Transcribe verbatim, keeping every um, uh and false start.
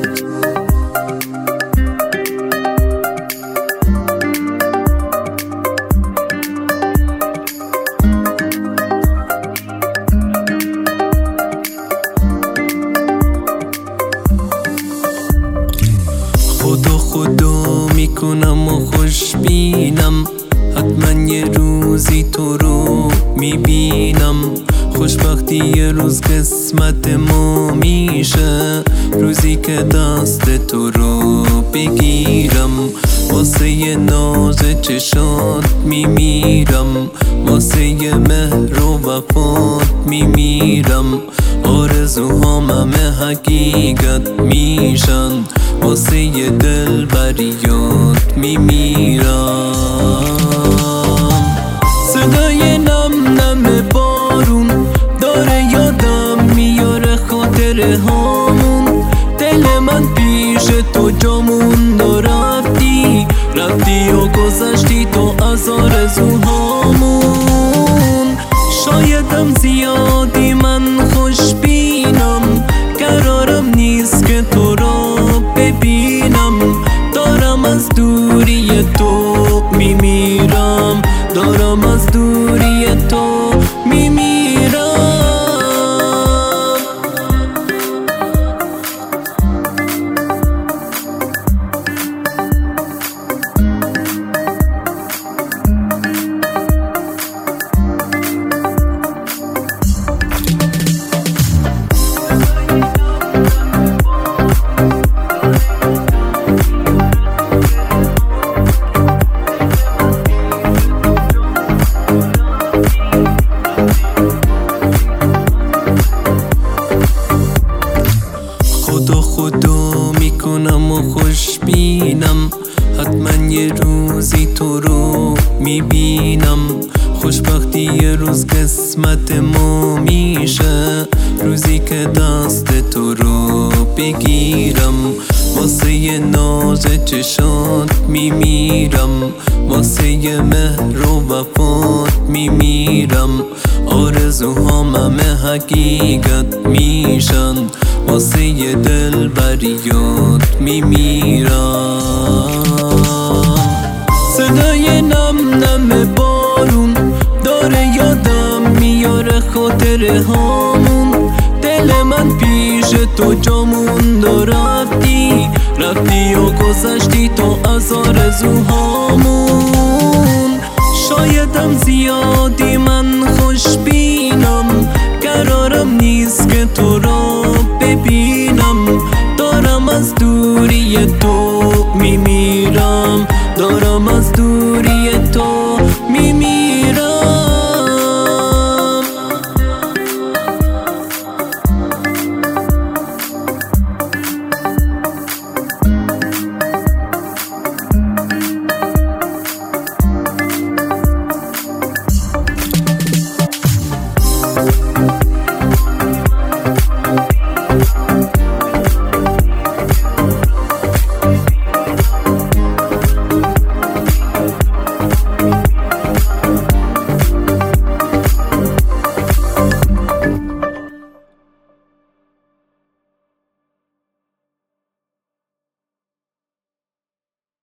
خدا خدا میکنم و خوش بینم، حتما یه روزی تو رو میبینم. خوشبختی یه روز قسمت ما میشه، روزی که دست تو رو بگیرم. واسه یه ناز چشات میمیرم، واسه یه مهر و وفات میمیرم. آرزوهام همه حقیقت میشن، واسه یه دل بریات میمیرم. صدای نم نم بارون داره یادم میاره خاطره هامون. دل من پیش تو جامون و رفتی رفتی و گذشتی تو از آرزوهامون. شایدم زیادی من خوش بینم، قرارم نیست که تو را ببینم. دارم از دوری تو میمیرم، دارم از دوری تو میمیرم. خدا خدا میکنم و خوش بینم، حتما یه روزی تو رو میبینم. خوشبختی یه روز قسمت ما میشه، روزی که دست تو رو بگیرم. واسه یه ناز چشات میمیرم، واسه یه مهر و وفات میمیرم. آرزوهام همه حقیقت میشن، واسه یه دل بریات میمیرم. صدای نم نم بارون داره یادم میاره خاطره هامون. دل من پیش تو جامون و رفتی رفتی و گذشتی تو از آرزوهامون. شایدم زیادی من خوش بینم، قرارم نیست که تو را ببینم. دارم از دوری تو